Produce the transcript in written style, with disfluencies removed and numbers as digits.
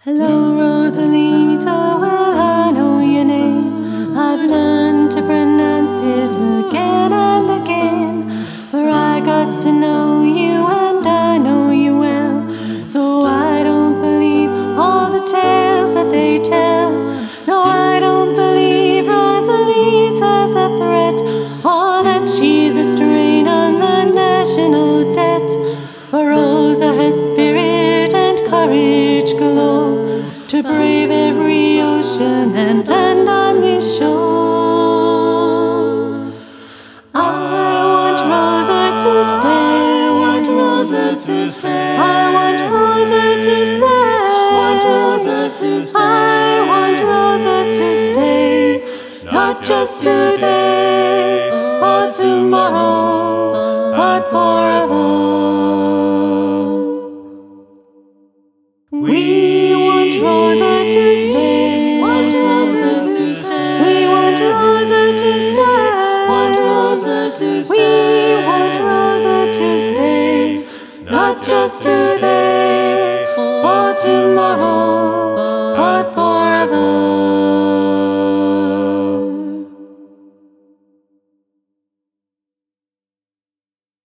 Hello, Rosalita, well, I know your name. I've learned to pronounce it again and again. For I got to know you and I know you well. So I don't believe all the tales that they tell. No, I don't believe Rosalita's a threat, or that she's a strain on the national debt. For Rosa has spirit and courage galore to brave every ocean and land on this shore. I want Rosa to stay. I want Rosa to stay. I want Rosa to stay. Want Rosa to stay. I want Rosa to stay, not just today or tomorrow, but forever. We want Rosa to stay. Want Rosa to stay. We want Rosa to stay. Want Rosa to stay. We want Rosa to stay, not just today or tomorrow, but forever.